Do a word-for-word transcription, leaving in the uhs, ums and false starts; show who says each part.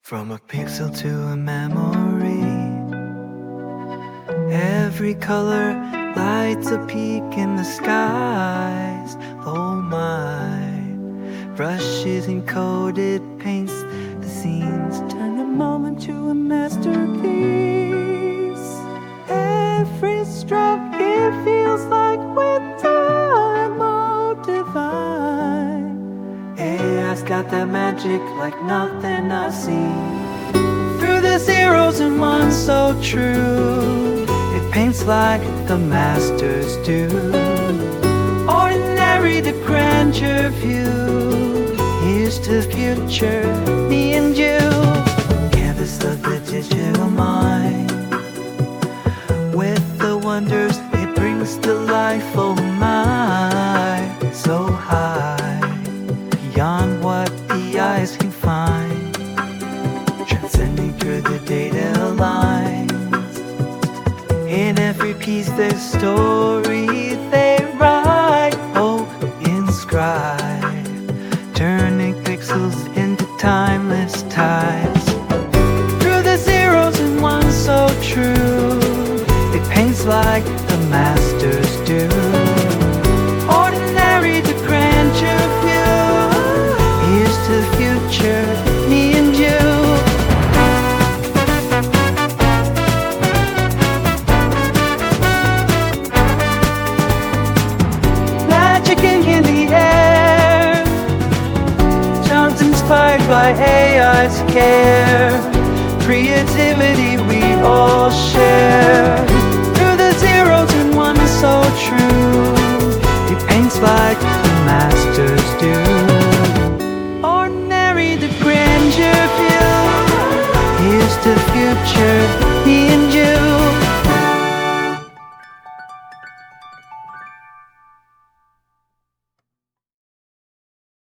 Speaker 1: From a pixel to a memory, every color lights a peak in the skies. Oh my, brushes encoded paints the scenes, turn a moment to a masterpiece. Every stroke, it feels like with time, oh divine. A I's got that magic like nothing I've seen. Through the zeros and ones so true, it paints like the masters do. Ordinary to grandeur view, here's to the future, me and you. Canvas of the digital mind, with the wonders it brings to life. Oh my, so high, beyond what the eyes can find, transcending through the data lines. In every piece there's story they write, oh, inscribe, turning pixels into timeless tides. Through the zeros and ones so true, it paints like the masters do. Ordinary to grandeur view, here's to the future, me and you. Magic in the air, sounds inspired by A I's care. Creativity we all share.